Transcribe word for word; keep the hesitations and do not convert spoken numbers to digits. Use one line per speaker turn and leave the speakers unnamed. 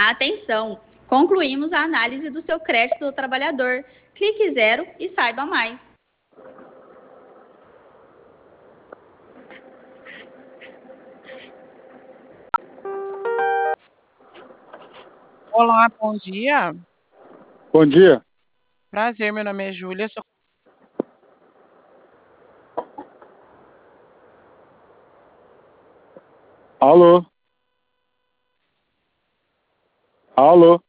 Atenção! Concluímos a análise do seu crédito do trabalhador. Clique zero e saiba mais.
Olá, bom dia.
Bom dia.
Prazer, meu nome é Júlia. Sou...
Alô? Alô?